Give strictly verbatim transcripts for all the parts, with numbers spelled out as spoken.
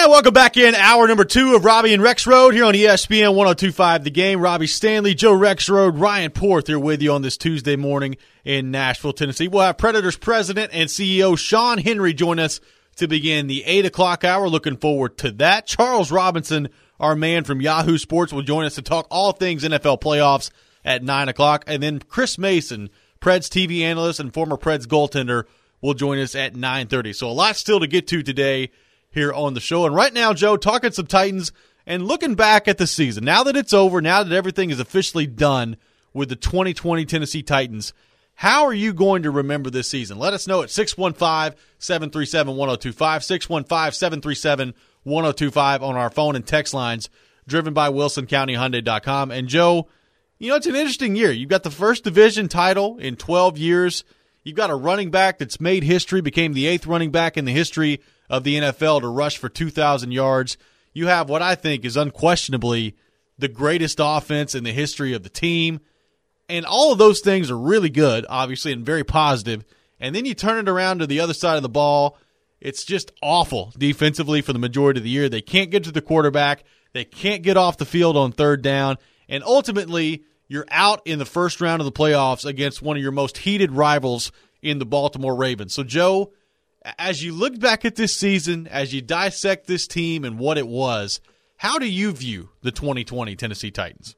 And welcome back in hour number two of Robbie and Rexrode here on E S P N one oh two point five The Game. Robbie Stanley, Joe Rexrode, Ryan Porth here with you on this Tuesday morning in Nashville, Tennessee. We'll have Predators president and C E O Sean Henry join us to begin the eight o'clock hour. Looking forward to that. Charles Robinson, our man from Yahoo Sports, will join us to talk all things N F L playoffs at nine o'clock. And then Chris Mason, Preds T V analyst and former Preds goaltender, will join us at nine thirty. So a lot still to get to today here on the show. And right now, Joe, talking some Titans and looking back at the season. Now that it's over, now that everything is officially done with the twenty twenty Tennessee Titans, how are you going to remember this season? Let us know at six one five, seven three seven, one oh two five, six one five, seven three seven, one oh two five on our phone and text lines, driven by Wilson County Hyundai dot com. And, Joe, you know, it's an interesting year. You've got the first division title in twelve years. You've got a running back that's made history, became the eighth running back in the history of the N F L to rush for two thousand yards. You have what I think is unquestionably the greatest offense in the history of the team. And all of those things are really good, obviously, and very positive. And then you turn it around to the other side of the ball. It's just awful defensively for the majority of the year. They can't get to the quarterback. They can't get off the field on third down. And ultimately, you're out in the first round of the playoffs against one of your most heated rivals in the Baltimore Ravens. So, Joe, as you look back at this season, as you dissect this team and what it was, how do you view the twenty twenty Tennessee Titans?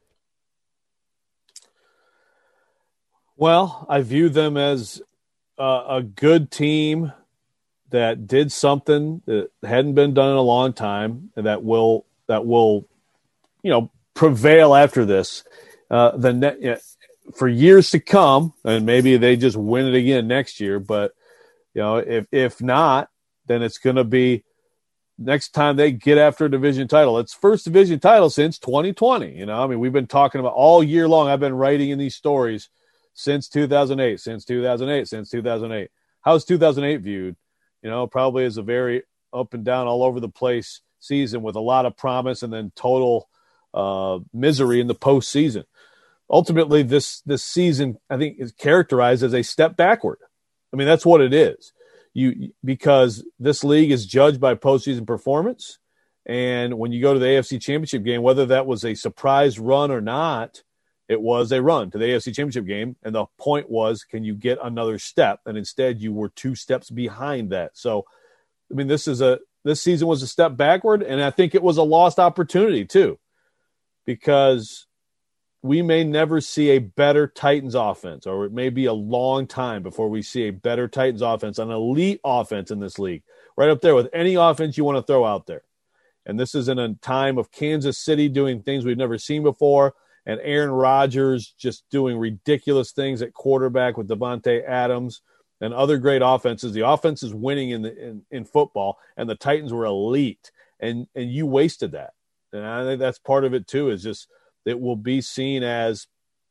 Well, I view them as a, a good team that did something that hadn't been done in a long time, and that will that will, you know, prevail after this. Uh, the net, you know, for years to come, and maybe they just win it again next year, but. You know, if if not, then it's going to be next time they get after a division title. It's first division title since twenty twenty. You know, I mean, we've been talking about all year long. I've been writing in these stories since two thousand eight, since two thousand eight, since two thousand eight. How's two thousand eight viewed? You know, probably as a very up and down, all over the place season with a lot of promise and then total uh, misery in the postseason. Ultimately, this this season, I think, is characterized as a step backward. I mean, that's what it is. You because this league is judged by postseason performance, and when you go to the A F C Championship game, whether that was a surprise run or not, it was a run to the A F C Championship game, and the point was, can you get another step? And instead, you were two steps behind that. So, I mean, this is a this season was a step backward, and I think it was a lost opportunity too, because we may never see a better Titans offense, or it may be a long time before we see a better Titans offense, an elite offense in this league, right up there with any offense you want to throw out there. And this is in a time of Kansas City doing things we've never seen before, and Aaron Rodgers just doing ridiculous things at quarterback with Devontae Adams and other great offenses. The offense is winning in, the, in, in football, and the Titans were elite, and, and you wasted that. And I think that's part of it too, is just – it will be seen as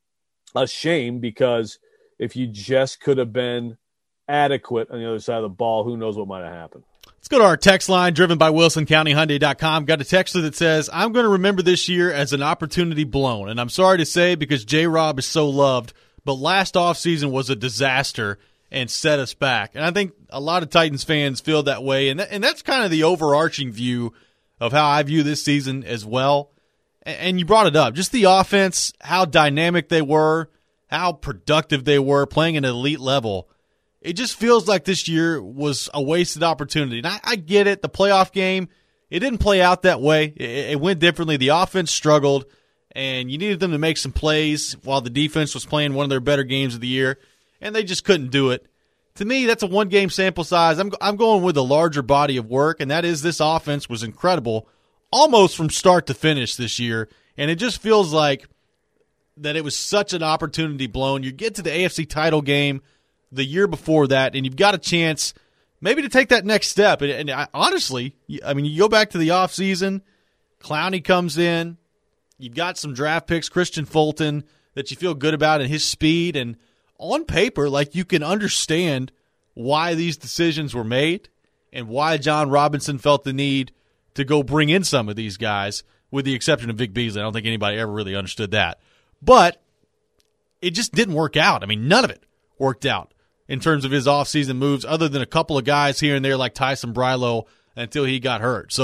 a shame, because if you just could have been adequate on the other side of the ball, who knows what might have happened. Let's go to our text line, driven by Wilson County Hyundai dot com. Got a texter that says, I'm going to remember this year as an opportunity blown. And I'm sorry to say, because J-Rob is so loved, but last offseason was a disaster and set us back. And I think a lot of Titans fans feel that way. And, th- and that's kind of the overarching view of how I view this season as well. And you brought it up, just the offense, how dynamic they were, how productive they were, playing at an elite level. It just feels like this year was a wasted opportunity. And I, I get it, the playoff game, it didn't play out that way. It, it went differently. The offense struggled, and you needed them to make some plays while the defense was playing one of their better games of the year, and they just couldn't do it. To me, that's a one-game sample size. I'm, I'm going with a larger body of work, and that is this offense was incredible almost from start to finish this year, and it just feels like that it was such an opportunity blown. You get to the A F C title game the year before that, and you've got a chance maybe to take that next step. And, and I, honestly, I mean, you go back to the offseason, Clowney comes in, you've got some draft picks, Christian Fulton, that you feel good about and his speed, and on paper, like, you can understand why these decisions were made and why John Robinson felt the need to go bring in some of these guys, with the exception of Vic Beasley. I don't think anybody ever really understood that. But it just didn't work out. I mean, none of it worked out in terms of his offseason moves, other than a couple of guys here and there like Tyson Brylo until he got hurt. So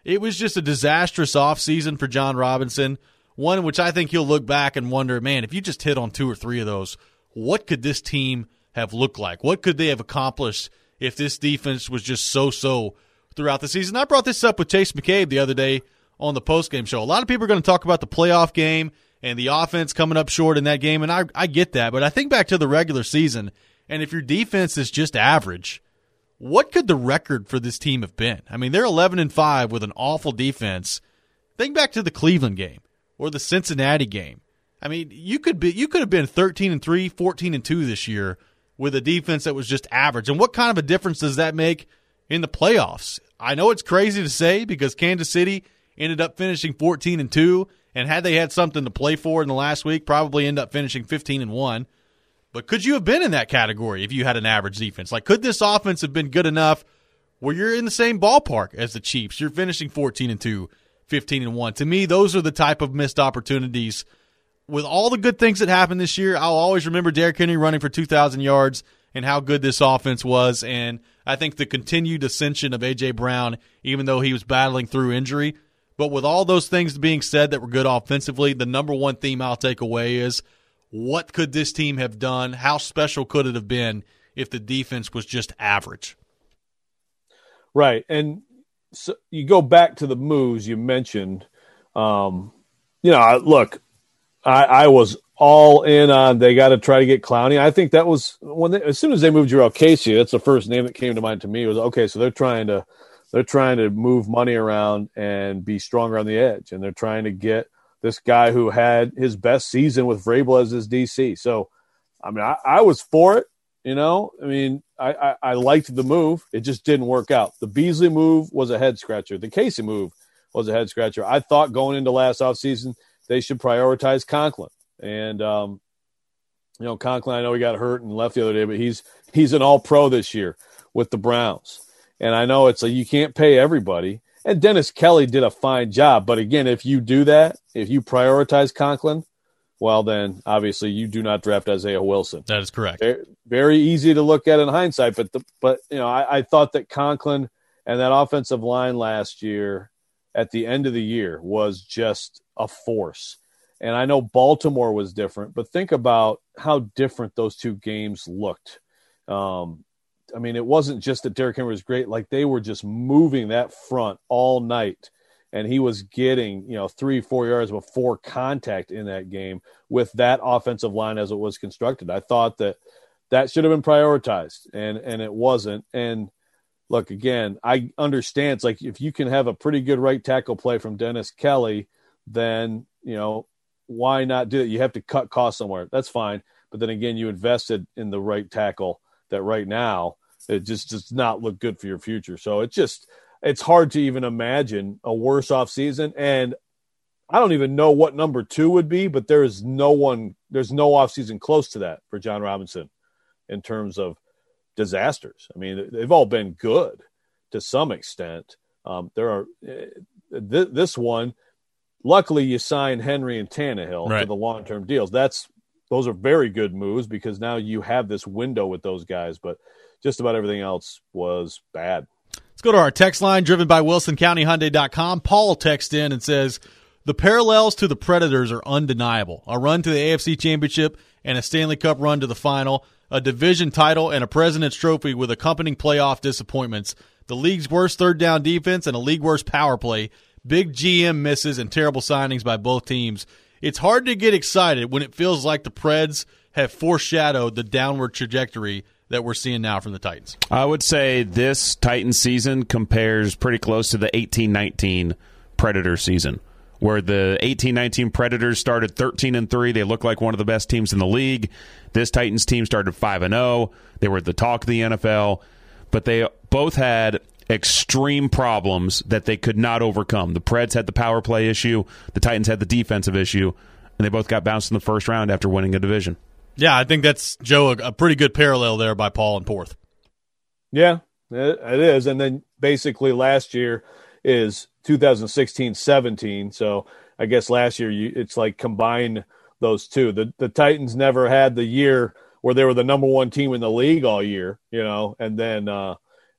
It was just a disastrous offseason for John Robinson, one in which I think he'll look back and wonder, man, if you just hit on two or three of those, what could this team have looked like? What could they have accomplished if this defense was just so-so throughout the season? I brought this up with Chase McCabe the other day on the postgame show. A lot of people are going to talk about the playoff game and the offense coming up short in that game, and I, I get that. But I think back to the regular season, and if your defense is just average, what could the record for this team have been? I mean, they're eleven and five with an awful defense. Think back to the Cleveland game or the Cincinnati game. I mean, you could be you could have been thirteen and three, fourteen and two this year with a defense that was just average. And what kind of a difference does that make in the playoffs? I know it's crazy to say because Kansas City ended up finishing fourteen and two, and had they had something to play for in the last week, probably end up finishing fifteen and one. But could you have been in that category if you had an average defense? Like, could this offense have been good enough where you're in the same ballpark as the Chiefs? You're finishing fourteen and two, fifteen and one. To me, those are the type of missed opportunities. With all the good things that happened this year, I'll always remember Derrick Henry running for two thousand yards and how good this offense was. And I think the continued ascension of A J. Brown, even though he was battling through injury. But with all those things being said that were good offensively, the number one theme I'll take away is, what could this team have done? How special could it have been if the defense was just average? Right. And so you go back to the moves you mentioned. Um, you know, look, I, I was all in on they got to try to get Clowney. I think that was when they, as soon as they moved Jurrell Casey, that's the first name that came to mind to me. Was okay, so they're trying to they're trying to move money around and be stronger on the edge, and they're trying to get this guy who had his best season with Vrabel as his D C. So, I mean, I, I was for it. You know, I mean, I, I, I liked the move. It just didn't work out. The Beasley move was a head scratcher. The Casey move was a head scratcher. I thought going into last offseason they should prioritize Conklin. And, um, you know, Conklin, I know he got hurt and left the other day, but he's he's an all-pro this year with the Browns. And I know it's like you can't pay everybody. And Dennis Kelly did a fine job. But, again, if you do that, if you prioritize Conklin, well, then obviously you do not draft Isaiah Wilson. That is correct. Very, very easy to look at in hindsight. But, the, but you know, I, I thought that Conklin and that offensive line last year at the end of the year was just a force. And I know Baltimore was different, but think about how different those two games looked. Um, I mean, it wasn't just that Derrick Henry was great. Like, they were just moving that front all night, and he was getting, you know, three, four yards before contact in that game with that offensive line as it was constructed. I thought that that should have been prioritized, and, and it wasn't. And look, again, I understand. It's like if you can have a pretty good right tackle play from Dennis Kelly, then, you know, why not do it? You have to cut costs somewhere. That's fine. But then again, you invested in the right tackle that right now it just does not look good for your future. So it's just, it's hard to even imagine a worse off season. And I don't even know what number two would be, but there is no one, there's no off season close to that for John Robinson in terms of disasters. I mean, they've all been good to some extent. Um, there are th- this one, luckily you sign Henry and Tannehill right. for the long-term deals. That's, those are very good moves because now you have this window with those guys, but just about everything else was bad. Let's go to our text line driven by Wilson County Hyundai dot com. Paul texts in and says, the parallels to the Predators are undeniable. A run to the A F C Championship and a Stanley Cup run to the final, a division title and a President's Trophy with accompanying playoff disappointments, the league's worst third down defense and a league worst power play, big G M misses and terrible signings by both teams. It's hard to get excited when it feels like the Preds have foreshadowed the downward trajectory that we're seeing now from the Titans. I would say this Titans season compares pretty close to the eighteen nineteen Predator season, where the eighteen nineteen Predators started thirteen and three. They looked like one of the best teams in the league. This Titans team started five and oh. They were the talk of the N F L, but they both had extreme problems that they could not overcome. The Preds had the power play issue. The Titans had the defensive issue, and they both got bounced in the first round after winning a division. Yeah, I think that's, Joe, a, a pretty good parallel there by Paul and Porth. Yeah, it, it is. And then basically last year is two thousand sixteen seventeen. So I guess last year you, it's like combine those two. The the Titans never had the year where they were the number one team in the league all year, you know, and then uh,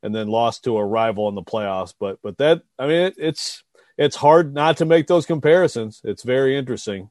and then lost to a rival in the playoffs. But but that I mean it, it's it's hard not to make those comparisons. It's very interesting.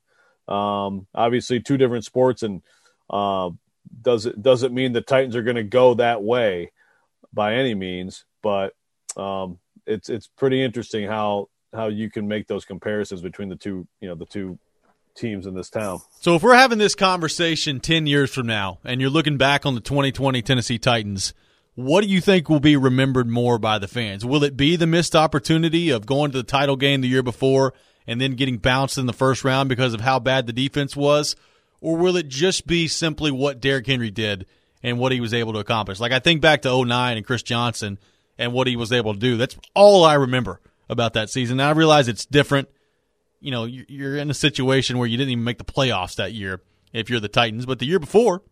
Um, obviously, two different sports, and uh, does it doesn't mean the Titans are going to go that way by any means. But um, it's it's pretty interesting how how you can make those comparisons between the two you know the two teams in this town. So if we're having this conversation ten years from now, and you're looking back on the twenty twenty Tennessee Titans, what do you think will be remembered more by the fans? Will it be the missed opportunity of going to the title game the year before and then getting bounced in the first round because of how bad the defense was? Or will it just be simply what Derrick Henry did and what he was able to accomplish? Like, I think back to oh nine and Chris Johnson and what he was able to do. That's all I remember about that season. Now, I realize it's different. You know, you're in a situation where you didn't even make the playoffs that year if you're the Titans. But the year before,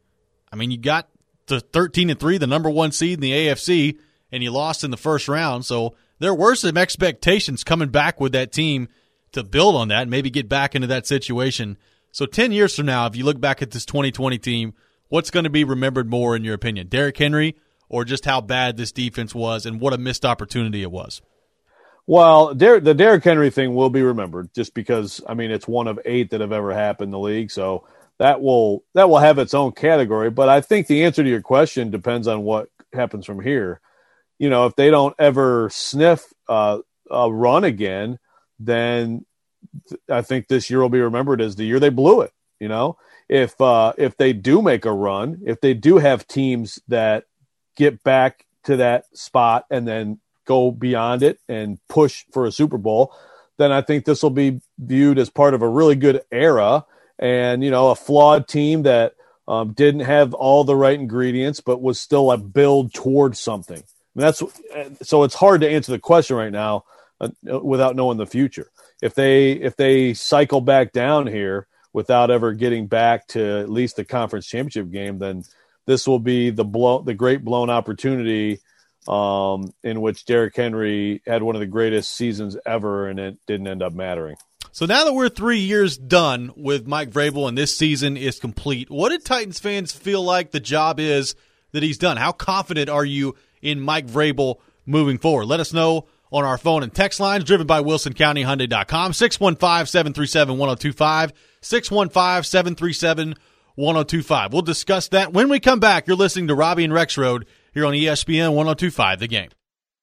I mean, you got to thirteen and three, the number one seed in the A F C, and you lost in the first round. So there were some expectations coming back with that team to build on that and maybe get back into that situation. So ten years from now, if you look back at this twenty twenty team, what's going to be remembered more in your opinion? Derrick Henry or just how bad this defense was and what a missed opportunity it was? Well, Der- the Derrick Henry thing will be remembered just because, I mean, it's one of eight that have ever happened in the league. So that will that will have its own category. But I think the answer to your question depends on what happens from here. You know, if they don't ever sniff uh, a run again, then th- I think this year will be remembered as the year they blew it. You know, if uh, if they do make a run, if they do have teams that get back to that spot and then go beyond it and push for a Super Bowl, then I think this will be viewed as part of a really good era and, you know, a flawed team that um, didn't have all the right ingredients, but was still a build towards something. I mean, that's so it's hard to answer the question right now uh, without knowing the future. If they, if they cycle back down here without ever getting back to at least the conference championship game, then this will be the blow, the great blown opportunity Um, in which Derrick Henry had one of the greatest seasons ever, and it didn't end up mattering. So now that we're three years done with Mike Vrabel and this season is complete, what did Titans fans feel like the job is that he's done? How confident are you in Mike Vrabel moving forward? Let us know on our phone and text lines, driven by Wilson County Hyundai dot com, six one five, seven three seven, one oh two five, six one five, seven three seven, one oh two five. We'll discuss that when we come back. You're listening to Robbie and Rexrode here on E S P N one oh two five, The Game.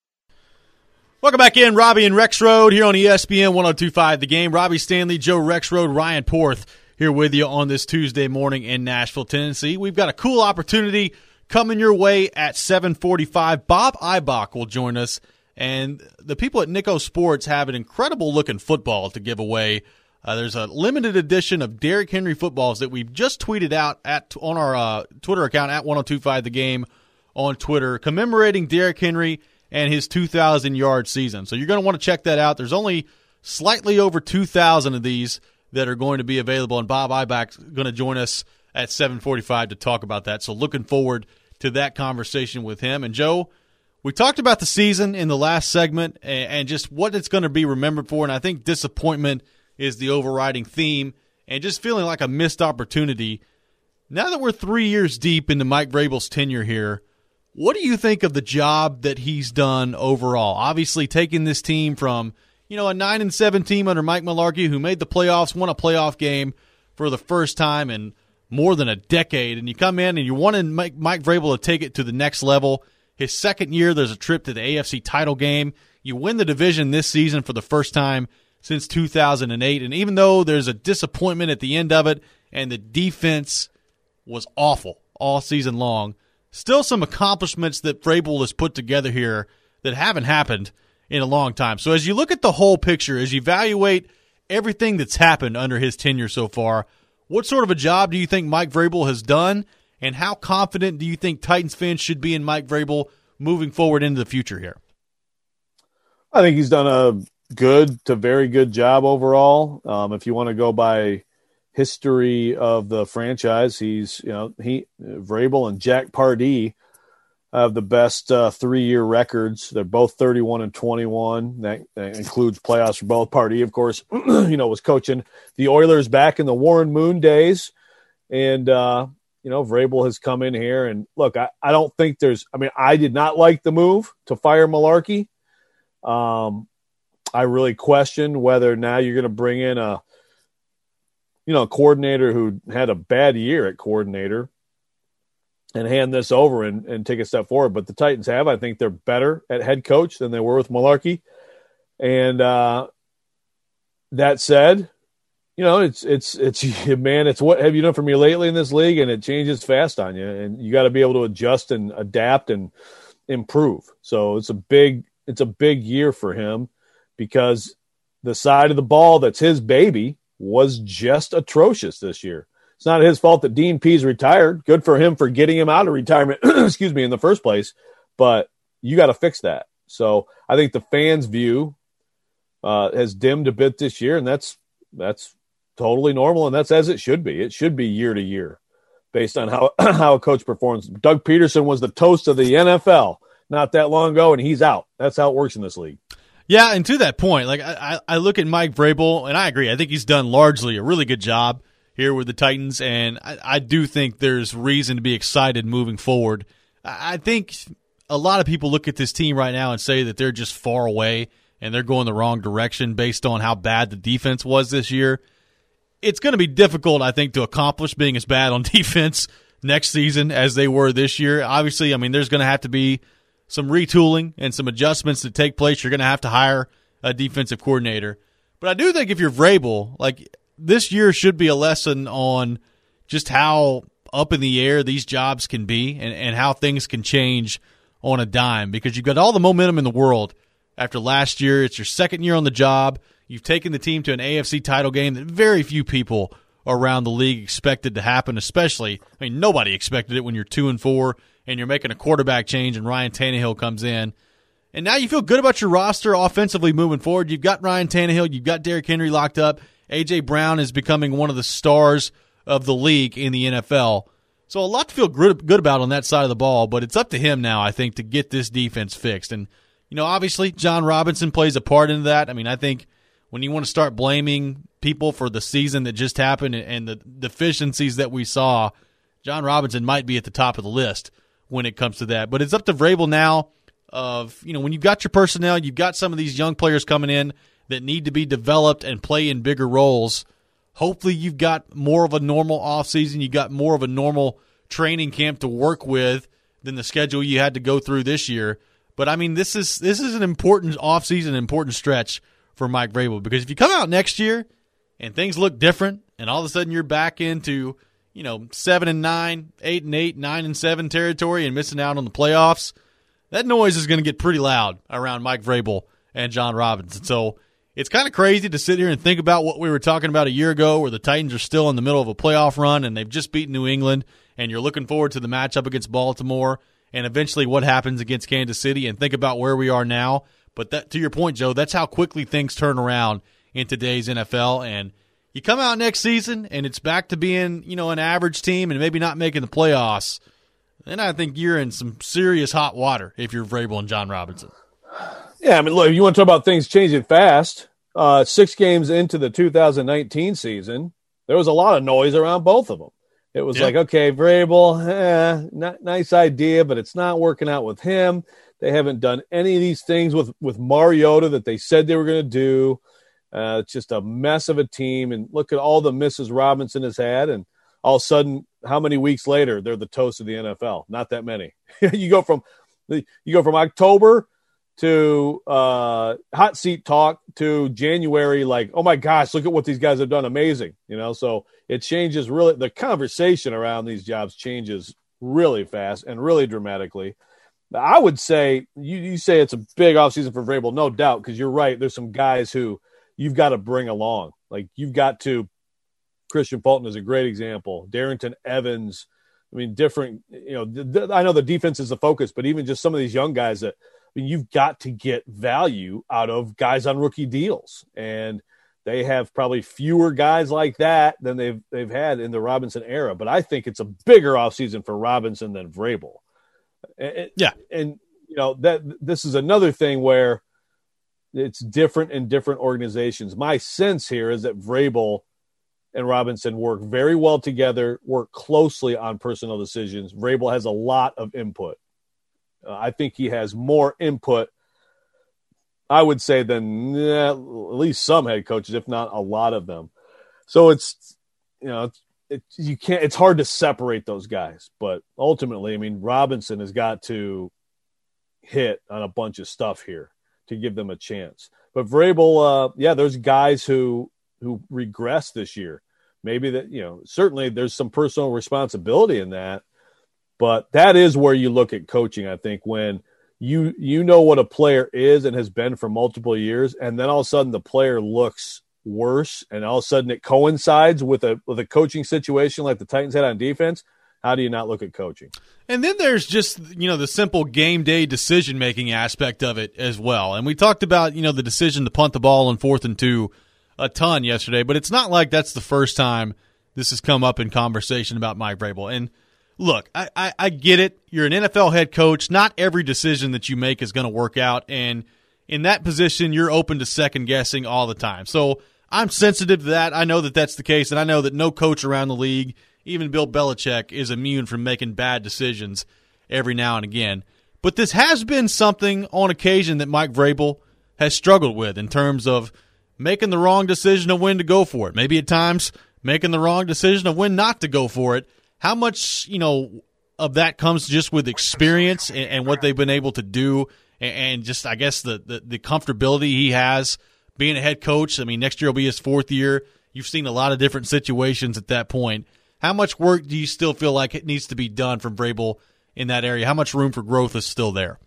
Welcome back in, Robbie and Rexrode here on E S P N one oh two five, The Game. Robbie Stanley, Joe Rexrode, Ryan Porth here with you on this Tuesday morning in Nashville, Tennessee. We've got a cool opportunity coming your way at seven forty-five. Bob Ibach will join us, and the people at Nico Sports have an incredible-looking football to give away. Uh, there's a limited edition of Derrick Henry footballs that we've just tweeted out at on our uh, Twitter account at one oh two five The Game on Twitter, commemorating Derrick Henry and his two thousand yard season. So you're going to want to check that out. There's only slightly over two thousand of these that are going to be available, and Bob Ibach's going to join us at seven forty-five to talk about that. So looking forward to that conversation with him. And Joe, we talked about the season in the last segment and just what it's going to be remembered for, and I think disappointment is the overriding theme and just feeling like a missed opportunity. Now that we're three years deep into Mike Vrabel's tenure here, what do you think of the job that he's done overall? Obviously, taking this team from, you know, a nine and seven team under Mike Mularkey, who made the playoffs, won a playoff game for the first time in more than a decade, and you come in and you want to make Mike Vrabel to take it to the next level. His second year, there's a trip to the A F C title game. You win the division this season for the first time since two thousand eight, and even though there's a disappointment at the end of it and the defense was awful all season long, still some accomplishments that Vrabel has put together here that haven't happened in a long time. So as you look at the whole picture, as you evaluate everything that's happened under his tenure so far, what sort of a job do you think Mike Vrabel has done, and how confident do you think Titans fans should be in Mike Vrabel moving forward into the future here? I think he's done a good to very good job overall. Um, if you want to go by history of the franchise, he's, you know, he, Vrabel and Jack Pardee have the best uh, three-year records. They're both thirty-one and twenty-one. That, that includes playoffs for both. Pardee, of course, you know, was coaching the Oilers back in the Warren Moon days. And, uh, you know, Vrabel has come in here and look, I, I don't think there's, I mean, I did not like the move to fire Mularkey. Um, I really question whether now you're going to bring in a, you know, a coordinator who had a bad year at coordinator and hand this over and, and take a step forward. But the Titans have, I think they're better at head coach than they were with Mularkey. And uh, that said, you know, it's, it's, it's, man, it's what have you done for me lately in this league? And it changes fast on you. And you got to be able to adjust and adapt and improve. So it's a big, it's a big year for him because the side of the ball that's his baby was just atrocious this year. It's not his fault that Dean Pease retired. Good for him for getting him out of retirement, excuse me, in the first place. But you got to fix that. So I think the fans' view uh, has dimmed a bit this year, and that's that's totally normal, and that's as it should be. It should be year to year based on how, how a coach performs. Doug Peterson was the toast of the N F L not that long ago, and he's out. That's how it works in this league. Yeah, and to that point, like I, I look at Mike Vrabel, and I agree. I think he's done largely a really good job here with the Titans, and I, I do think there's reason to be excited moving forward. I think a lot of people look at this team right now and say that they're just far away and they're going the wrong direction based on how bad the defense was this year. It's going to be difficult, I think, to accomplish being as bad on defense next season as they were this year. Obviously, I mean, there's going to have to be some retooling and some adjustments to take place. You're going to have to hire a defensive coordinator. But I do think if you're Vrabel, like this year should be a lesson on just how up in the air these jobs can be and, and how things can change on a dime because you've got all the momentum in the world after last year. It's your second year on the job. You've taken the team to an A F C title game that very few people around the league expected to happen, especially, I mean, nobody expected it when you're two and four and you're making a quarterback change and Ryan Tannehill comes in. And now you feel good about your roster offensively moving forward. You've got Ryan Tannehill. You've got Derrick Henry locked up. A J. Brown is becoming one of the stars of the league in the N F L. So a lot to feel good, good about on that side of the ball, but it's up to him now, I think, to get this defense fixed. And, you know, obviously John Robinson plays a part in that. I mean, I think when you want to start blaming people for the season that just happened and the deficiencies that we saw, John Robinson might be at the top of the list when it comes to that. But it's up to Vrabel now of, you know, when you've got your personnel, you've got some of these young players coming in that need to be developed and play in bigger roles. Hopefully you've got more of a normal offseason. You've got more of a normal training camp to work with than the schedule you had to go through this year. But, I mean, this is this is an important offseason, an important stretch for Mike Vrabel because if you come out next year and things look different and all of a sudden you're back into, you know, seven and nine, eight and eight, nine and seven territory and missing out on the playoffs, that noise is going to get pretty loud around Mike Vrabel and John Robinson. So it's kind of crazy to sit here and think about what we were talking about a year ago where the Titans are still in the middle of a playoff run and they've just beaten New England and you're looking forward to the matchup against Baltimore and eventually what happens against Kansas City and think about where we are now. But that, to your point, Joe, that's how quickly things turn around in today's N F L. And you come out next season and it's back to being, you know, an average team and maybe not making the playoffs, then I think you're in some serious hot water if you're Vrabel and John Robinson. Yeah, I mean, look, if you want to talk about things changing fast, uh, six games into the two thousand nineteen season, there was a lot of noise around both of them. It was yeah. like, okay, Vrabel, eh, not, nice idea, but it's not working out with him. They haven't done any of these things with, with Mariota that they said they were going to do. Uh, it's just a mess of a team. And look at all the misses Robinson has had. And all of a sudden, how many weeks later, they're the toast of the N F L? Not that many. you go from you go from October to uh, hot seat talk to January, like, oh my gosh, look at what these guys have done. Amazing. You know, so it changes really. The conversation around these jobs changes really fast and really dramatically. I would say you, you say it's a big offseason for Vrabel, no doubt, because you're right. There's some guys who you've got to bring along. Like you've got to – Christian Fulton is a great example. Darrington Evans. I mean, different – you know, th- th- I know the defense is the focus, but even just some of these young guys that – I mean, you've got to get value out of guys on rookie deals. And they have probably fewer guys like that than they've they've had in the Robinson era. But I think it's a bigger offseason for Robinson than Vrabel. And, yeah. And, you know, that this is another thing where it's different in different organizations. My sense here is that Vrabel and Robinson work very well together, work closely on personnel decisions. Vrabel has a lot of input. Uh, I think he has more input, I would say, than eh, at least some head coaches, if not a lot of them. So it's, you know, it's, it, you can't. It's hard to separate those guys. But ultimately, I mean, Robinson has got to hit on a bunch of stuff here to give them a chance. But Vrabel, uh, yeah, there's guys who who regress this year. Maybe that, you know, certainly there's some personal responsibility in that. But that is where you look at coaching, I think, when you you know what a player is and has been for multiple years, and then all of a sudden the player looks worse, and all of a sudden it coincides with a with a coaching situation like the Titans had on defense. How do you not look at coaching? And then there's just, you know, the simple game day decision making aspect of it as well. And we talked about, you know, the decision to punt the ball in fourth and two a ton yesterday, but it's not like that's the first time this has come up in conversation about Mike Vrabel. And look, I, I, I get it. You're an N F L head coach. Not every decision that you make is going to work out. And in that position, you're open to second guessing all the time. So I'm sensitive to that. I know that that's the case, and I know that no coach around the league, even Bill Belichick, is immune from making bad decisions every now and again. But this has been something on occasion that Mike Vrabel has struggled with in terms of making the wrong decision of when to go for it. Maybe at times making the wrong decision of when not to go for it. How much, you know, of that comes just with experience and, and what they've been able to do, and, and just, I guess, the, the, the comfortability he has being a head coach. I mean, next year will be his fourth year. You've seen a lot of different situations at that point. How much work do you still feel like it needs to be done from Vrabel in that area? How much room for growth is still there?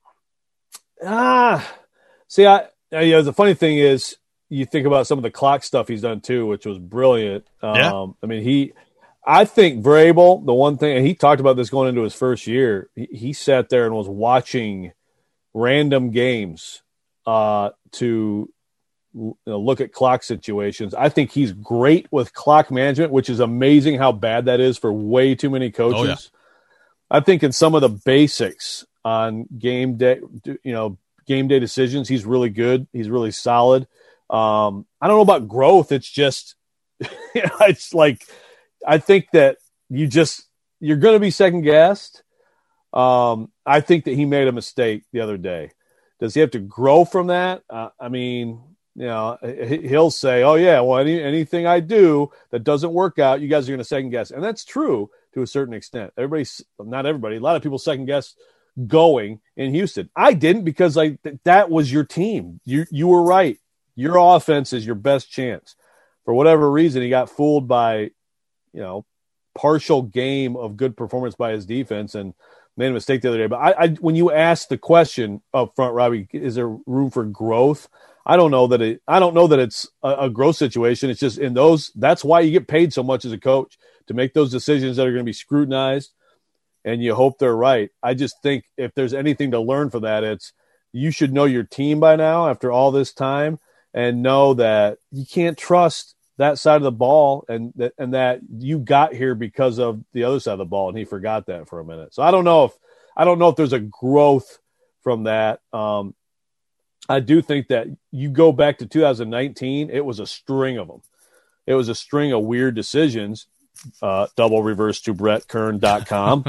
Ah, see, I, you know, the funny thing is, you think about some of the clock stuff he's done too, which was brilliant. Um, yeah. I mean, he, I think Vrabel, the one thing, and he talked about this going into his first year, he, he sat there and was watching random games uh, to you know, look at clock situations. I think he's great with clock management, which is amazing how bad that is for way too many coaches. Oh, yeah. I think in some of the basics on game day, you know, game day decisions, he's really good. He's really solid. Um, I don't know about growth. It's just, you know, it's like, I think that you just, you're going to be second guessed. Um, I think that he made a mistake the other day. Does he have to grow from that? Uh, I mean, you know, he'll say, oh yeah, well, any, anything I do that doesn't work out, you guys are going to second guess. And that's true to a certain extent. Everybody's, not everybody, a lot of people second guess going in Houston. I didn't, because like that was your team. You, you were right. Your offense is your best chance. For whatever reason, he got fooled by, you know, partial game of good performance by his defense and made a mistake the other day. But I, I when you ask the question up front, Robbie, is there room for growth? I don't know that it. I don't know that it's a, a growth situation. It's just in those. That's why you get paid so much as a coach, to make those decisions that are going to be scrutinized, and you hope they're right. I just think if there's anything to learn from that, it's you should know your team by now after all this time, and know that you can't trust that side of the ball, and that and that you got here because of the other side of the ball, and he forgot that for a minute. So I don't know if I don't know if there's a growth from that. Um, I do think that you go back to two thousand nineteen, it was a string of them. It was a string of weird decisions. Uh, double reverse to Brett Kern dot com.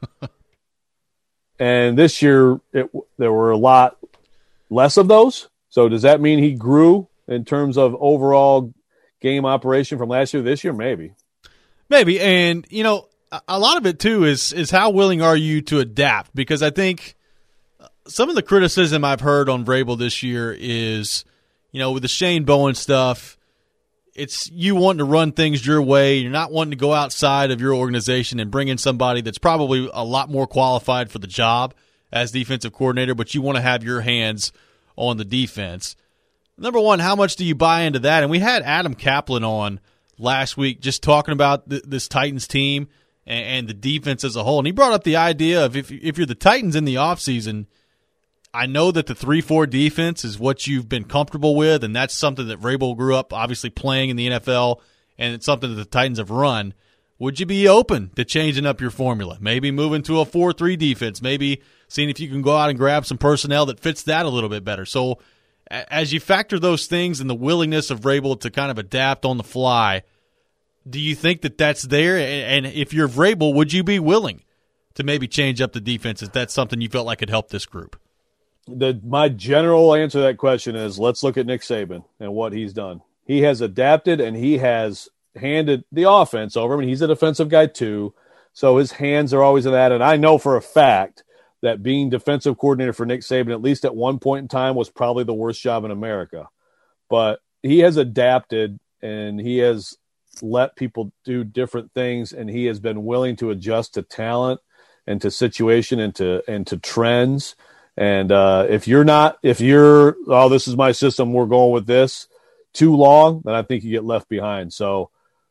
And this year, it, there were a lot less of those. So does that mean he grew in terms of overall game operation from last year to this year? Maybe. Maybe. And, you know, a lot of it, too, is is how willing are you to adapt? Because I think some of the criticism I've heard on Vrabel this year is, you know, with the Shane Bowen stuff, it's you wanting to run things your way. You're not wanting to go outside of your organization and bring in somebody that's probably a lot more qualified for the job as defensive coordinator, but you want to have your hands on the defense. Number one, how much do you buy into that? And we had Adam Kaplan on last week just talking about th- this Titans team and, and the defense as a whole. And he brought up the idea of if, if you're the Titans in the offseason, I know that the three four defense is what you've been comfortable with, and that's something that Vrabel grew up obviously playing in the N F L, and it's something that the Titans have run. Would you be open to changing up your formula? Maybe moving to a four three defense, maybe seeing if you can go out and grab some personnel that fits that a little bit better. So as you factor those things and the willingness of Vrabel to kind of adapt on the fly, Do you think that that's there? And if you're Vrabel, would you be willing to maybe change up the defense? Is that something you felt like could help this group? The my general answer to that question is let's look at Nick Saban and what he's done. He has adapted and he has handed the offense over. I mean, he's a defensive guy too, so his hands are always in that. And I know for a fact that being defensive coordinator for Nick Saban, at least at one point in time, was probably the worst job in America. But he has adapted and he has let people do different things, and he has been willing to adjust to talent and to situation and to and to trends. And uh, if you're not, if you're, oh, this is my system, we're going with this too long, then I think you get left behind. So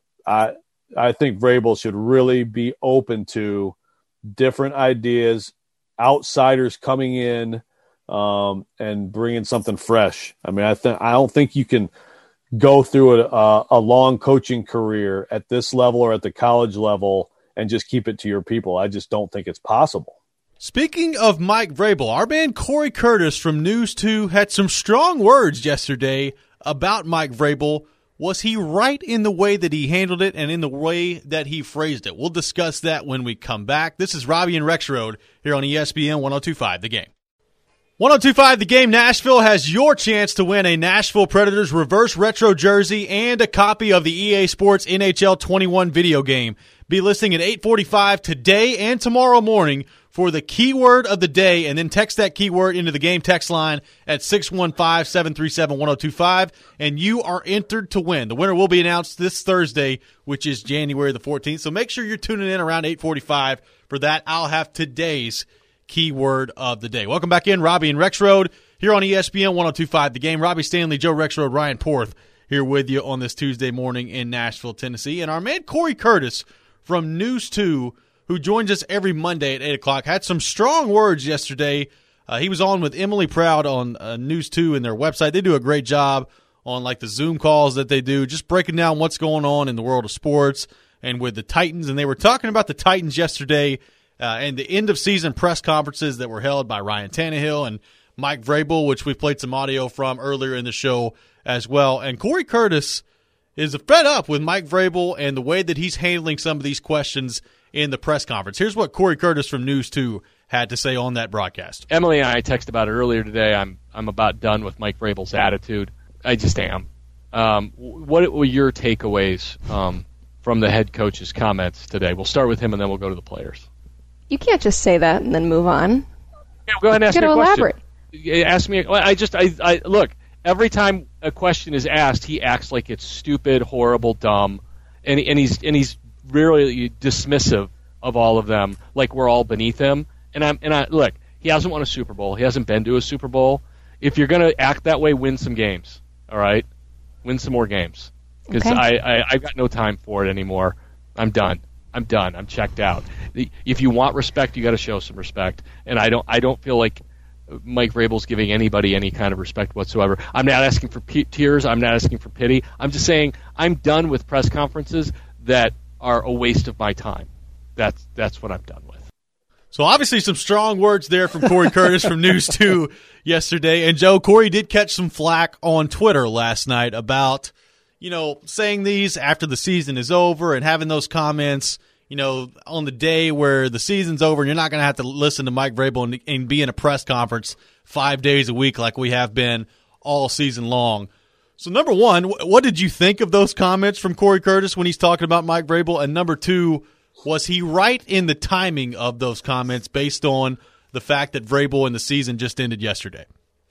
I I think Vrabel should really be open to different ideas, outsiders coming in um, and bringing something fresh. I mean, I think I don't think you can go through a, a long coaching career at this level or at the college level and just keep it to your people. I just don't think it's possible. Speaking of Mike Vrabel, our man Corey Curtis from News two had some strong words yesterday about Mike Vrabel. Was he right in the way that he handled it and in the way that he phrased it? We'll discuss that when we come back. This is Robbie and Rexroad here on E S P N one oh two point five The Game. one oh two point five The Game. Nashville has your chance to win a Nashville Predators reverse retro jersey and a copy of the E A Sports N H L twenty-one video game. Be listening at eight forty-five today and tomorrow morning for the keyword of the day, and then text that keyword into the game text line at six one five, seven three seven, one oh two five, and you are entered to win. The winner will be announced this Thursday, which is January the fourteenth, so make sure you're tuning in around eight forty-five for that. I'll have today's keyword of the day. Welcome back in, Robbie and Rexroad here on E S P N one oh two point five The Game. Robbie Stanley, Joe Rexroad, Ryan Porth here with you on this Tuesday morning in Nashville, Tennessee. And our man Corey Curtis from News two, who joins us every Monday at eight o'clock, had some strong words yesterday. Uh, he was on with Emily Proud on uh, News two and their website. They do a great job on like the Zoom calls that they do, just breaking down what's going on in the world of sports and with the Titans. And they were talking about the Titans yesterday uh, and the end-of-season press conferences that were held by Ryan Tannehill and Mike Vrabel, which we played some audio from earlier in the show as well. And Corey Curtis is fed up with Mike Vrabel and the way that he's handling some of these questions in the press conference. Here's what Corey Curtis from News two had to say on that broadcast. Emily and I texted about it earlier today. I'm I'm about done with Mike Vrabel's attitude. I just am. Um, what were your takeaways um, from the head coach's comments today? We'll start with him, and then we'll go to the players. You can't just say that and then move on. Yeah, go ahead and ask you me a elaborate. question. Ask me. I just I, I look. Every time a question is asked, he acts like it's stupid, horrible, dumb, and and he's and he's really dismissive of all of them, like we're all beneath him. And I'm and I look, he hasn't won a Super Bowl. He hasn't been to a Super Bowl. If you're gonna act that way, win some games. All right, win some more games because okay. I, I I've got no time for it anymore. I'm done. I'm done. I'm checked out. If you want respect, you got to show some respect. And I don't I don't feel like Mike Vrabel's giving anybody any kind of respect whatsoever. I'm not asking for p- tears. I'm not asking for pity. I'm just saying I'm done with press conferences that are a waste of my time. That's that's what I'm done with. So obviously some strong words there from Corey Curtis from News two yesterday. And Joe, Corey did catch some flack on Twitter last night about, you know, saying these after the season is over and having those comments, you know, on the day where the season's over and you're not going to have to listen to Mike Vrabel and, and be in a press conference five days a week like we have been all season long. So, number one, what did you think of those comments from Corey Curtis when he's talking about Mike Vrabel? And number two, was he right in the timing of those comments based on the fact that Vrabel and the season just ended yesterday?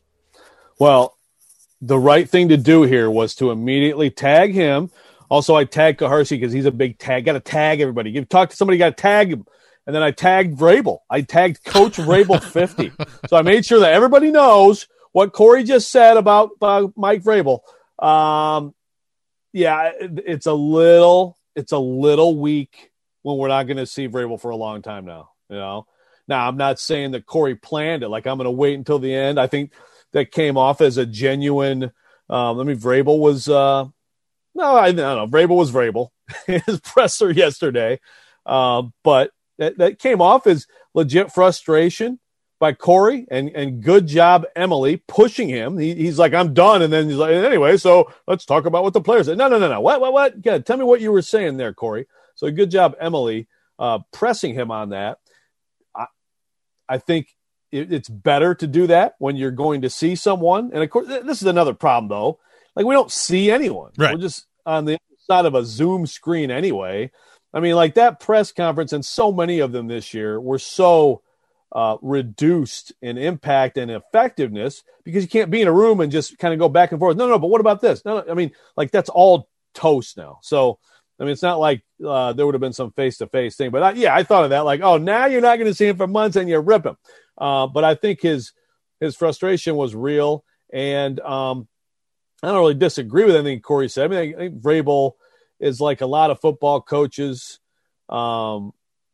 Well, the right thing to do here was to immediately tag him. Also, I tagged Kaharsi because he's a big tag. Got to tag everybody. You talk to somebody, got to tag him. And then I tagged Vrabel. I tagged Coach Vrabel fifty. So I made sure that everybody knows what Corey just said about uh, Mike Vrabel. Um, yeah, it, it's a little, it's a little weak when we're not going to see Vrabel for a long time now. You know, now I'm not saying that Corey planned it. Like I'm going to wait until the end. I think that came off as a genuine. Um, I mean, Vrabel was. Uh, No, I, I don't know. Vrabel was Vrabel. His presser yesterday. Um, but that, that came off as legit frustration. by Corey, and, and good job, Emily, pushing him. He, he's like, I'm done. And then he's like, anyway, so let's talk about what the players said. No, no, no, no. What, what, what? Yeah, tell me what you were saying there, Corey. So good job, Emily, uh, pressing him on that. I, I think it, it's better to do that when you're going to see someone. And, of course, this is another problem, though. Like, we don't see anyone. Right. We're just on the side of a Zoom screen anyway. I mean, like that press conference, and so many of them this year were so – Uh, reduced in impact and effectiveness because you can't be in a room and just kind of go back and forth. No, no, but what about this? No, no, I mean, like that's all toast now. So, I mean, it's not like uh, there would have been some face-to-face thing. But I, yeah, I thought of that. Like, oh, now you're not going to see him for months and you rip him. Uh, but I think his his frustration was real. And um, I don't really disagree with anything Corey said. I mean, I think Vrabel is like a lot of football coaches um,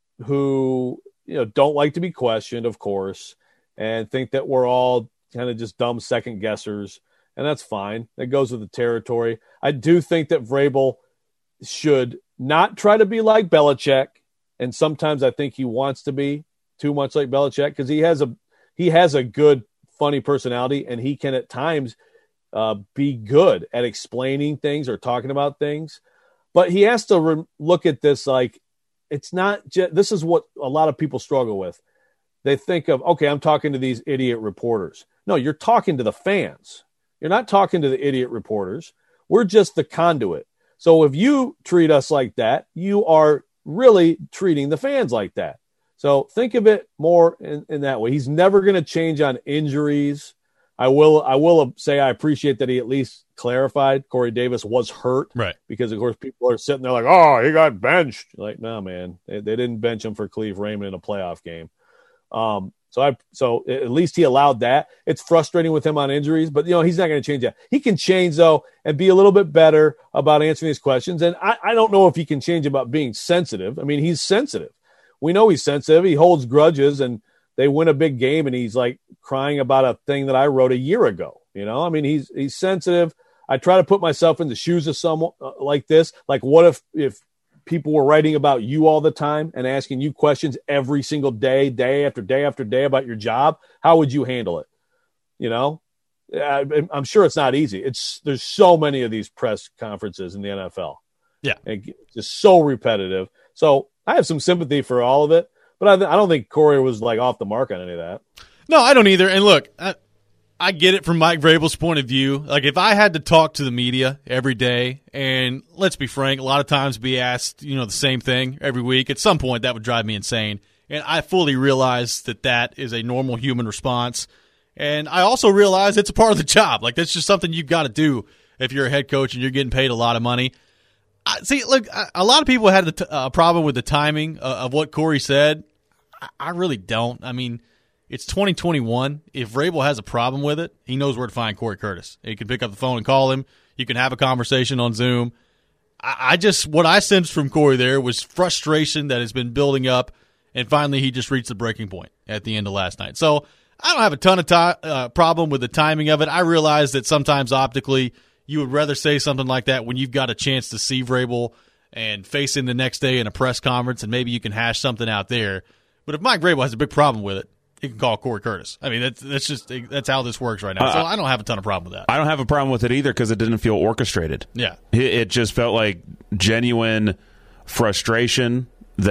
who – you know, don't like to be questioned, of course, and think that we're all kind of just dumb second guessers, and that's fine. That goes with the territory. I do think that Vrabel should not try to be like Belichick, and sometimes I think he wants to be too much like Belichick because he has a he has a good, funny personality, and he can at times uh, be good at explaining things or talking about things, but he has to re- look at this like. It's not just, this is what a lot of people struggle with. They think of, okay, I'm talking to these idiot reporters. No, you're talking to the fans. You're not talking to the idiot reporters. We're just the conduit. So if you treat us like that, you are really treating the fans like that. So think of it more in, in that way. He's never going to change on injuries. I will, I will say I appreciate that he at least clarified Corey Davis was hurt, right? Because of course people are sitting there like, oh, he got benched. Like, no, man, they, they didn't bench him for Cleve Raymond in a playoff game. Um, so I, so at least he allowed that. It's frustrating with him on injuries, but you know he's not going to change that. He can change though and be a little bit better about answering these questions. And I, I don't know if he can change about being sensitive. I mean, he's sensitive. We know he's sensitive. He holds grudges, and they win a big game, and he's like crying about a thing that I wrote a year ago. You know, I mean, he's he's sensitive. I try to put myself in the shoes of someone uh, like this. Like, what if if people were writing about you all the time and asking you questions every single day, day after day after day about your job? How would you handle it? You know, I, I'm sure it's not easy. It's there's so many of these press conferences in the N F L. Yeah, and it's just so repetitive. So I have some sympathy for all of it. But I, I don't think Corey was like off the mark on any of that. No, I don't either. And look, I, I get it from Mike Vrabel's point of view. Like if I had to talk to the media every day, and let's be frank, a lot of times be asked, you know, the same thing every week, at some point that would drive me insane. And I fully realize that that is a normal human response. And I also realize it's a part of the job. Like that's just something you've got to do if you're a head coach and you're getting paid a lot of money. I, see, look, a lot of people had a t- uh, problem with the timing of, of what Corey said. I, I really don't. I mean, it's twenty twenty-one. If Vrabel has a problem with it, he knows where to find Corey Curtis. He can pick up the phone and call him. You can have a conversation on Zoom. I, I just, what I sensed from Corey there was frustration that has been building up, and finally he just reached the breaking point at the end of last night. So I don't have a ton of ti- uh, problem with the timing of it. I realize that sometimes optically you would rather say something like that when you've got a chance to see Vrabel and face him the next day in a press conference, and maybe you can hash something out there. But if Mike Vrabel has a big problem with it, he can call Corey Curtis. I mean, that's that's just that's how this works right now. So I don't have a ton of problem with that. I don't have a problem with it either because it didn't feel orchestrated. Yeah, it, it just felt like genuine frustration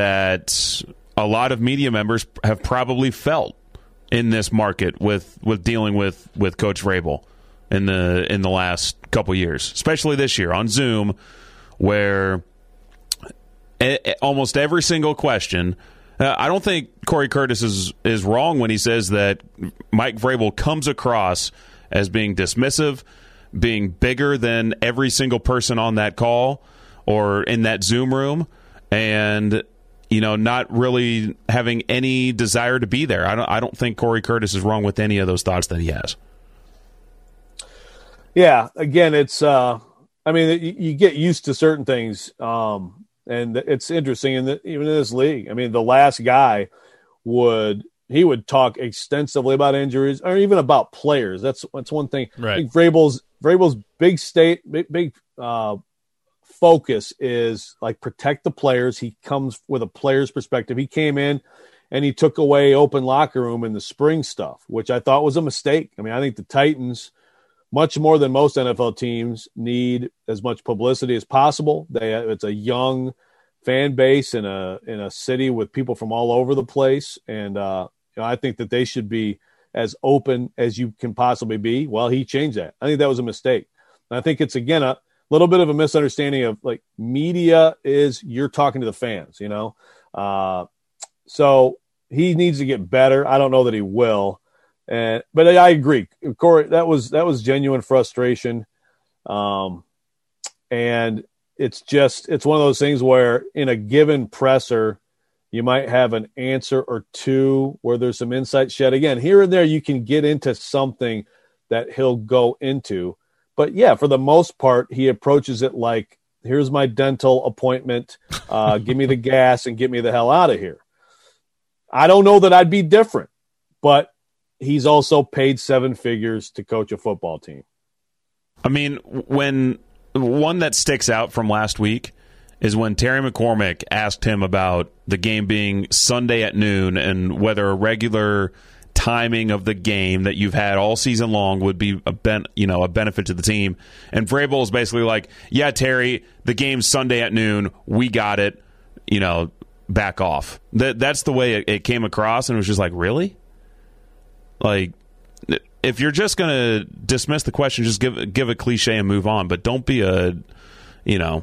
that a lot of media members have probably felt in this market with, with dealing with, with Coach Vrabel in the in the last couple years, especially this year on Zoom, where a, a, almost every single question. Uh, I don't think Corey Curtis is is wrong when he says that Mike Vrabel comes across as being dismissive, being bigger than every single person on that call or in that Zoom room, and you know, not really having any desire to be there. I don't I don't think Corey Curtis is wrong with any of those thoughts that he has. Yeah, again, it's uh, I mean, you, you get used to certain things, um, and it's interesting. In the, even in this league, I mean, the last guy would he would talk extensively about injuries or even about players. That's that's one thing. Right. I think Vrabel's Vrabel's big state, big, big uh, focus is like protect the players. He comes with a player's perspective. He came in and he took away open locker room in the spring stuff, which I thought was a mistake. I mean, I think the Titans, much more than most N F L teams, need as much publicity as possible. They it's a young fan base in a in a city with people from all over the place, and uh, you know, I think that they should be as open as you can possibly be. Well, he changed that. I think that was a mistake. And I think it's again a little bit of a misunderstanding of like media is you're talking to the fans, you know. Uh, so he needs to get better. I don't know that he will. And, but I agree, Corey, that was, that was genuine frustration. Um, and it's just, it's one of those things where in a given presser, you might have an answer or two where there's some insight shed. Again, here and there, you can get into something that he'll go into. But yeah, for the most part, he approaches it like, here's my dental appointment. Uh, give me the gas and get me the hell out of here. I don't know that I'd be different, but he's also paid seven figures to coach a football team. I mean, when one that sticks out from last week is when Terry McCormick asked him about the game being Sunday at noon and whether a regular timing of the game that you've had all season long would be a ben, you know, a benefit to the team. And Vrabel is basically like, yeah, Terry, the game's Sunday at noon. We got it. You know, back off. That That's the way it, it came across, and it was just like, really? Like, if you're just going to dismiss the question, just give give a cliche and move on. But don't be a, you know,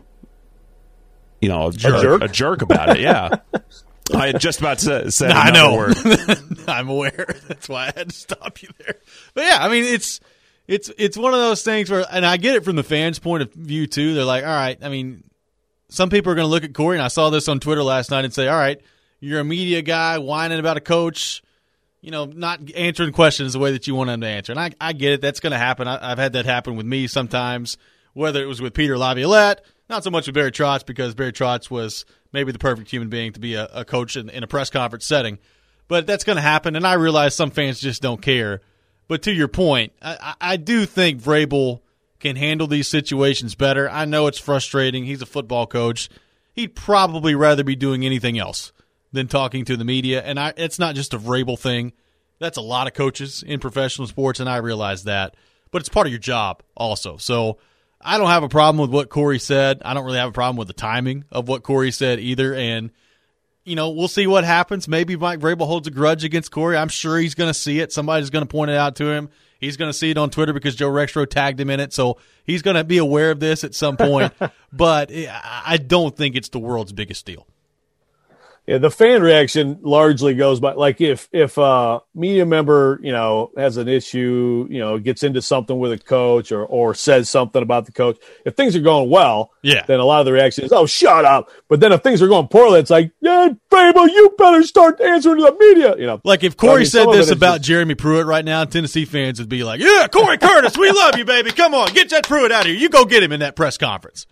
you know, a jerk, a jerk, a jerk about it. Yeah. I had just about to say no, another I know. word. I'm aware. That's why I had to stop you there. But yeah, I mean, it's it's it's one of those things where, and I get it from the fans' point of view too. They're like, all right. I mean, some people are going to look at Corey, and I saw this on Twitter last night and say, all right, you're a media guy whining about a coach, you know, not answering questions the way that you want them to answer. And I, I get it. That's going to happen. I, I've had that happen with me sometimes, whether it was with Peter Laviolette, not so much with Barry Trotz, because Barry Trotz was maybe the perfect human being to be a, a coach in, in a press conference setting. But that's going to happen, and I realize some fans just don't care. But to your point, I, I do think Vrabel can handle these situations better. I know it's frustrating. He's a football coach. He'd probably rather be doing anything else than talking to the media. And I, it's not just a Vrabel thing. That's a lot of coaches in professional sports, and I realize that. But it's part of your job also. So I don't have a problem with what Corey said. I don't really have a problem with the timing of what Corey said either. And, you know, we'll see what happens. Maybe Mike Vrabel holds a grudge against Corey. I'm sure he's going to see it. Somebody's going to point it out to him. He's going to see it on Twitter because Joe Rexrode tagged him in it. So he's going to be aware of this at some point. But I don't think it's the world's biggest deal. Yeah, the fan reaction largely goes by, like, if if a media member, you know, has an issue, you know, gets into something with a coach or or says something about the coach, if things are going well, yeah, then a lot of the reaction is, oh, shut up. But then if things are going poorly, it's like, yeah, Vrabel, you better start answering to the media. You know, like if Corey so I mean, said this about just, Jeremy Pruitt right now, Tennessee fans would be like, yeah, Corey Curtis, we love you, baby. Come on, get that Pruitt out of here. You go get him in that press conference.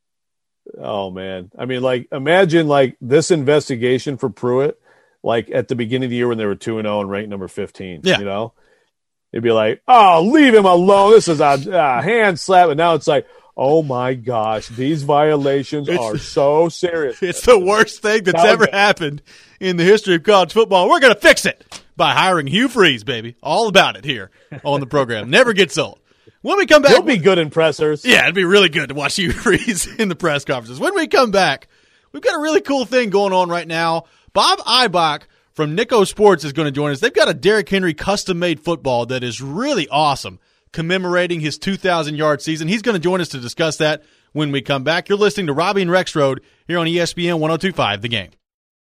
Oh, man. I mean, like, imagine, like, this investigation for Pruitt, like, at the beginning of the year when they were two and oh and ranked number fifteen. Yeah. You know? It'd be like, oh, leave him alone. This is a, a hand slap. And now it's like, oh, my gosh, these violations it's, are so serious. It's the worst thing that's ever happened in the history of college football. We're going to fix it by hiring Hugh Freeze, baby. All about it here on the program. Never gets old. When we come back, he'll be good in pressers. Yeah, it'd be really good to watch Hugh Freeze in the press conferences. When we come back, we've got a really cool thing going on right now. Bob Eibach from Nico Sports is going to join us. They've got a Derrick Henry custom-made football that is really awesome, commemorating his two thousand yard season. He's going to join us to discuss that when we come back. You're listening to Robbie and Rexrode here on E S P N one oh two point five The Game.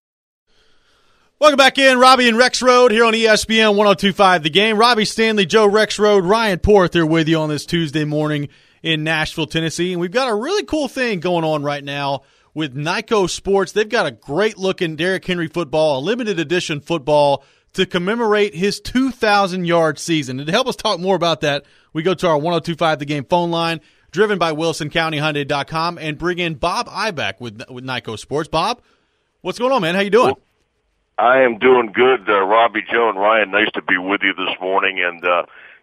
Welcome back in, Robbie and Rexrode here on E S P N one oh two point five The Game. Robbie Stanley, Joe Rexrode, Ryan Porth here with you on this Tuesday morning in Nashville, Tennessee. And we've got a really cool thing going on right now with Nico Sports. They've got a great-looking Derrick Henry football, a limited edition football to commemorate his two thousand yard season. And to help us talk more about that, we go to our one oh two point five The Game phone line, driven by Wilson County Hyundai dot com, and bring in Bob Eibach with, with Nico Sports. Bob, what's going on, man? How you doing? Well, I am doing good, uh, Robbie, Joe, and Ryan. Nice to be with you this morning. And, uh,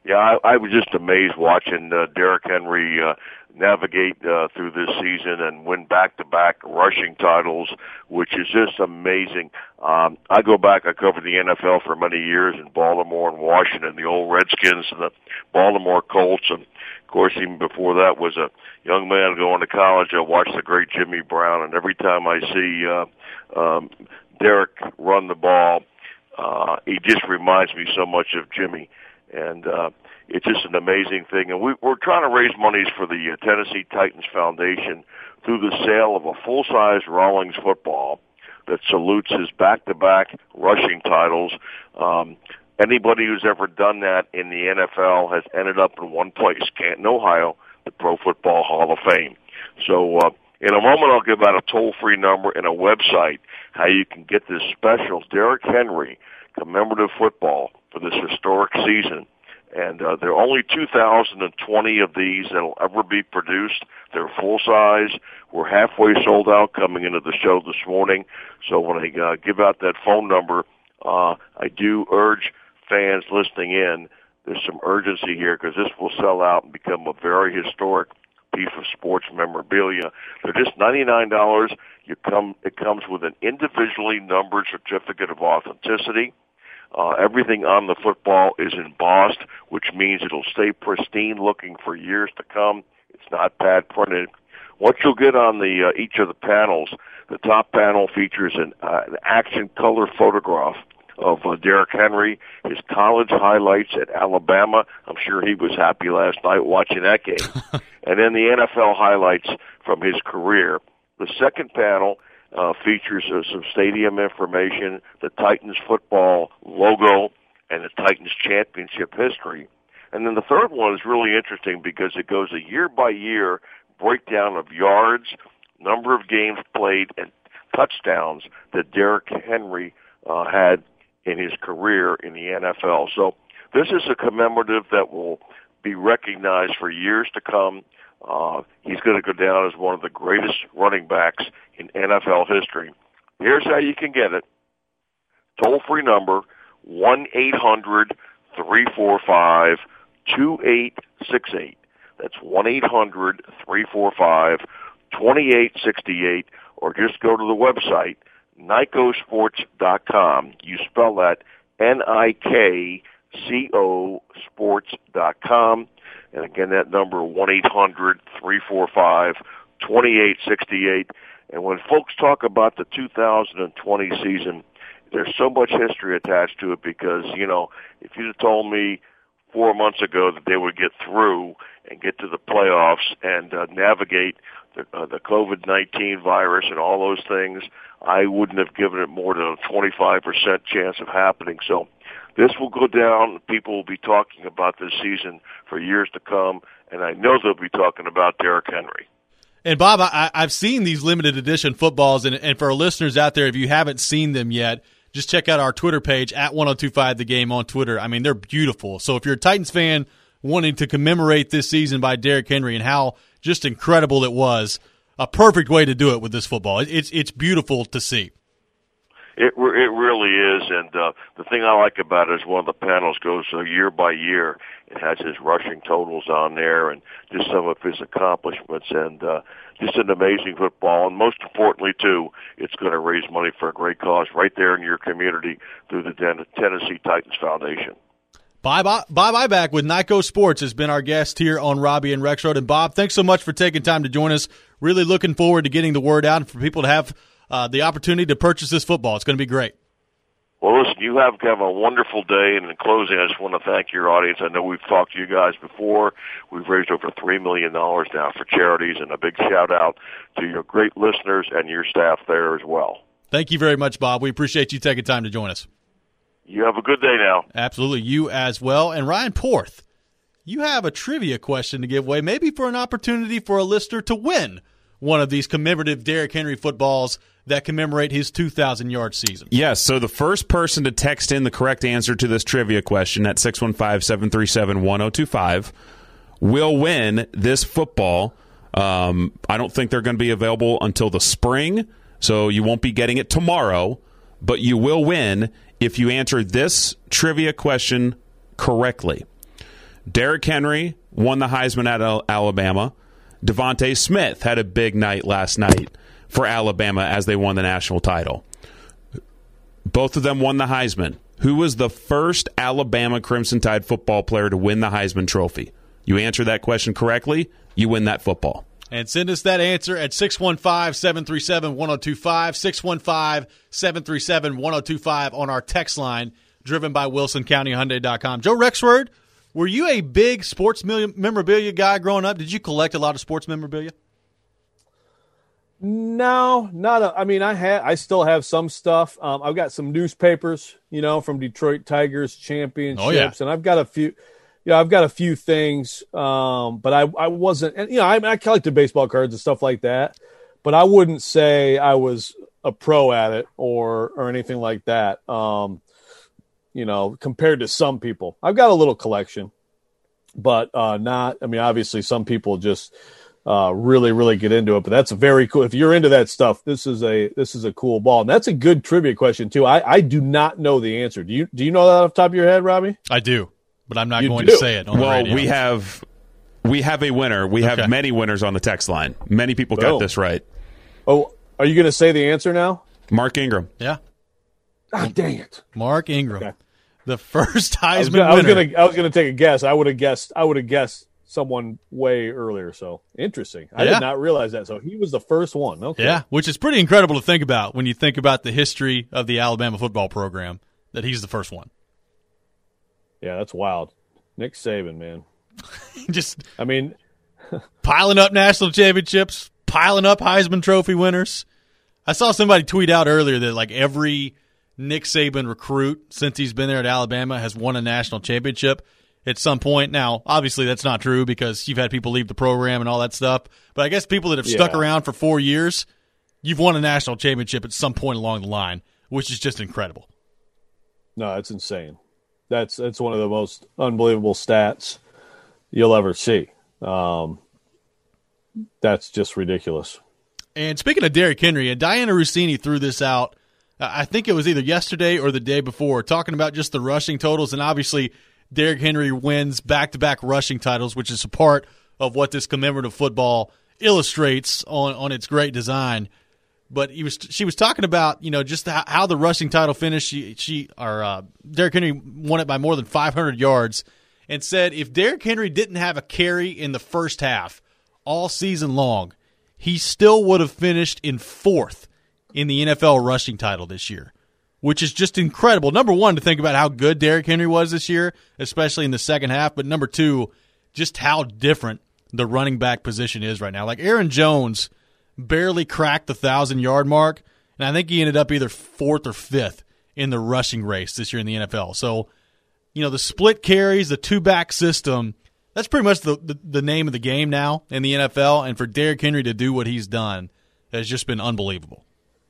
Yeah, I, I was just amazed watching uh, Derrick Henry uh, navigate uh, through this season and win back-to-back rushing titles, which is just amazing. Um, I go back, I covered the N F L for many years in Baltimore and Washington, the old Redskins and the Baltimore Colts. And, of course, even before that was a young man going to college. I watched the great Jimmy Brown, and every time I see uh, um, Derrick run the ball, uh, he just reminds me so much of Jimmy. And uh, it's just an amazing thing. And we, we're trying to raise monies for the uh, Tennessee Titans Foundation through the sale of a full-size Rawlings football that salutes his back-to-back rushing titles. Um, anybody who's ever done that in the N F L has ended up in one place, Canton, Ohio, the Pro Football Hall of Fame. So uh, in a moment I'll give out a toll-free number and a website how you can get this special Derrick Henry commemorative football for this historic season. And uh, there are only two thousand twenty of these that will ever be produced. They're full-size. We're halfway sold out coming into the show this morning. So when I uh, give out that phone number, uh, I do urge fans listening in, there's some urgency here because this will sell out and become a very historic piece of sports memorabilia. They're just ninety-nine dollars. You come, it comes with an individually numbered certificate of authenticity. Uh, everything on the football is embossed, which means it'll stay pristine looking for years to come. It's not pad printed. What you'll get on the uh, each of the panels, the top panel features an, uh, an action color photograph of uh, Derrick Henry, his college highlights at Alabama. I'm sure he was happy last night watching that game. And then the N F L highlights from his career. The second panel Uh, features uh, some stadium information, the Titans football logo, and the Titans championship history. And then the third one is really interesting because it goes a year-by-year breakdown of yards, number of games played, and touchdowns that Derrick Henry uh, had in his career in the N F L. So this is a commemorative that will be recognized for years to come. Uh, he's going to go down as one of the greatest running backs in N F L history. Here's how you can get it. Toll-free number, one eight hundred three four five two eight six eight. That's one eight hundred three four five two eight six eight, or just go to the website, Nikco Sports dot com. You spell that N I K C O Sports dot com. And again, that number, one eight hundred three four five two eight six eight. And when folks talk about the two thousand twenty season, there's so much history attached to it because, you know, if you'd have told me four months ago that they would get through and get to the playoffs and uh, navigate the, uh, the COVID nineteen virus and all those things, I wouldn't have given it more than a twenty-five percent chance of happening. So this will go down. People will be talking about this season for years to come, and I know they'll be talking about Derrick Henry. And, Bob, I, I've seen these limited edition footballs, and, and for our listeners out there, if you haven't seen them yet, just check out our Twitter page, at ten twenty-five The Game on Twitter. I mean, they're beautiful. So if you're a Titans fan wanting to commemorate this season by Derrick Henry and how just incredible it was, a perfect way to do it with this football. It, it's it's beautiful to see. It it really is, and uh, the thing I like about it is one of the panels goes uh, year by year. It has his rushing totals on there and just some of his accomplishments, and uh, just an amazing football. And most importantly, too, it's going to raise money for a great cause right there in your community through the Tennessee Titans Foundation. Bob, Bob Ibach with Nikco Sports has been our guest here on Robbie and Rexroad. And, Bob, thanks so much for taking time to join us. Really looking forward to getting the word out and for people to have Uh, the opportunity to purchase this football. It's going to be great. Well, listen, you have, have a wonderful day, and in closing, I just want to thank your audience. I know we've talked to you guys before. We've raised over three million dollars now for charities, and a big shout-out to your great listeners and your staff there as well. Thank you very much, Bob. We appreciate you taking time to join us. You have a good day now. Absolutely. You as well. And Ryan Porth, you have a trivia question to give away, maybe for an opportunity for a listener to win one of these commemorative Derrick Henry footballs that commemorate his two thousand yard season. Yes, so the first person to text in the correct answer to this trivia question at six one five, seven three seven, one zero two five will win this football. Um, I don't think they're going to be available until the spring, so you won't be getting it tomorrow, but you will win if you answer this trivia question correctly. Derrick Henry won the Heisman at Alabama. Devontae Smith had a big night last night for Alabama as they won the national title. Both of them won the Heisman. Who was the first Alabama Crimson Tide football player to win the Heisman Trophy? You answer that question correctly, you win that football. And send us that answer at six one five, seven three seven, one oh two five, six one five, seven three seven, one oh two five on our text line, driven by Wilson County Hyundai dot com. Joe Rexrode, were you a big sports memorabilia guy growing up? Did you collect a lot of sports memorabilia? No, not a, I mean, I had, I still have some stuff. Um, I've got some newspapers, you know, from Detroit Tigers championships, oh, yeah. and I've got a few, yeah, I've got a few things. Um, but I, I wasn't, and you know, I, I collected baseball cards and stuff like that, but I wouldn't say I was a pro at it or, or anything like that. Um, you know, compared to some people, I've got a little collection, but uh, not, I mean, obviously some people just, Uh, really, really get into it, but that's very cool. If you're into that stuff, this is a this is a cool ball, and that's a good trivia question too. I, I do not know the answer. Do you do you know that off the top of your head, Robbie? I do, but I'm not You going do. to say it on Well, the radio. we have we have a winner. We have Okay. many winners on the text line. Many people got Boom. this right. Oh, are you going to say the answer now? Mark Ingram. yeah, Ah, dang it! Mark Ingram, Okay. the first I was, Heisman gonna, I was winner. gonna I was gonna take a guess. I would have guessed. I would have guessed someone way earlier. So interesting. I Yeah. did not realize that. So he was the first one. Okay. Yeah, which is pretty incredible to think about when you think about the history of the Alabama football program, that he's the first one. Yeah, that's wild. Nick Saban, man. Just I mean, piling up national championships, piling up Heisman Trophy winners. I saw somebody tweet out earlier that like every Nick Saban recruit since he's been there at Alabama has won a national championship at some point. Now, obviously that's not true because you've had people leave the program and all that stuff. But I guess people that have stuck Yeah. around for four years, you've won a national championship at some point along the line, which is just incredible. no, it's insane. That's that's one of the most unbelievable stats you'll ever see. Um, that's just ridiculous. And speaking of Derrick Henry, and Diana Rossini threw this out, uh, I think it was either yesterday or the day before, talking about just the rushing totals. And obviously, Derrick Henry wins back-to-back rushing titles, which is a part of what this commemorative football illustrates on, on its great design. But he was she was talking about, you know, just how, how the rushing title finished. She she or uh, Derrick Henry won it by more than five hundred yards, and said if Derrick Henry didn't have a carry in the first half all season long, he still would have finished in fourth in the N F L rushing title this year, which is just incredible. Number one, to think about how good Derrick Henry was this year, especially in the second half. But number two, just how different the running back position is right now. Like Aaron Jones barely cracked the one thousand-yard mark, and I think he ended up either fourth or fifth in the rushing race this year in the N F L. So, you know, the split carries, the two-back system, that's pretty much the, the, the name of the game now in the N F L, and for Derrick Henry to do what he's done has just been unbelievable.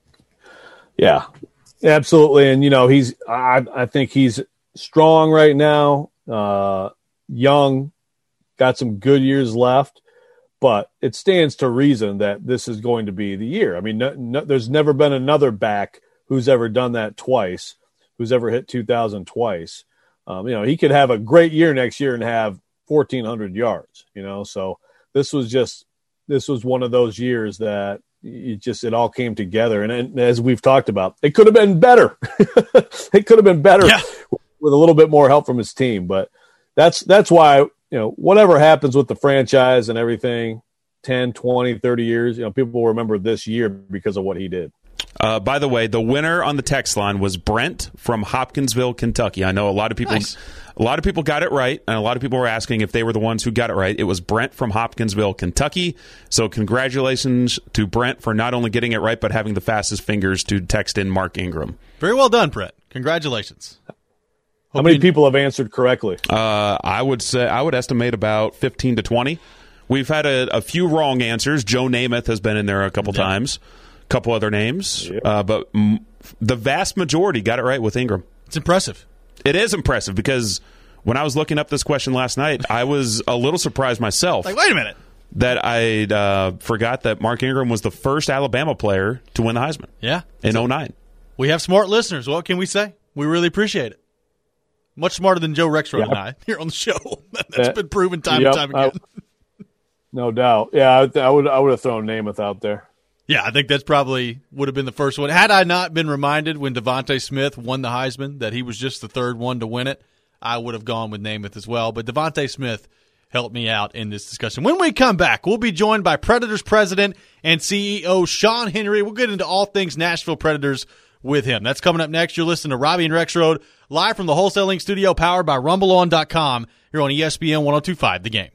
Yeah, absolutely. And, you know, he's I, I think he's strong right now, uh, young, got some good years left, but it stands to reason that this is going to be the year. I mean, no, no, there's never been another back who's ever done that twice, who's ever hit two thousand twice. Um, you know, he could have a great year next year and have fourteen hundred yards, you know, so this was just, this was one of those years that it just, it all came together. And, and as we've talked about, it could have been better. It could have been better Yeah. with a little bit more help from his team. But that's, that's why, you know, whatever happens with the franchise and everything, ten, twenty, thirty years, you know, people will remember this year because of what he did. Uh, by the way, the winner on the text line was Brent from Hopkinsville, Kentucky. I know a lot of people, Nice. a lot of people got it right, and a lot of people were asking if they were the ones who got it right. It was Brent from Hopkinsville, Kentucky. So congratulations to Brent for not only getting it right, but having the fastest fingers to text in Mark Ingram. Very well done, Brett. Congratulations. How Hope many you- people have answered correctly? Uh, I would say I would estimate about fifteen to twenty. We've had a, a few wrong answers. Joe Namath has been in there a couple Yeah. times, a couple other names, Yep. uh, but m- the vast majority got it right with Ingram. It's impressive. It is impressive because when I was looking up this question last night, I was a little surprised myself Like, wait a minute. that I uh, forgot that Mark Ingram was the first Alabama player to win the Heisman Yeah. in oh nine. We have smart listeners. What can we say? We really appreciate it. Much smarter than Joe Rexroad yeah. and I here on the show. That's Yeah. been proven time Yep, and time again. I, no doubt. Yeah, I, I would I would have thrown Namath out there. Yeah, I think that's probably would have been the first one. Had I not been reminded when Devontae Smith won the Heisman that he was just the third one to win it, I would have gone with Namath as well. But Devontae Smith helped me out in this discussion. When we come back, we'll be joined by Predators president and C E O Sean Henry. We'll get into all things Nashville Predators with him. That's coming up next. You're listening to Robbie and Rexroad live from the Wholesaling Studio powered by rumble on dot com here on E S P N one oh two point five The Game.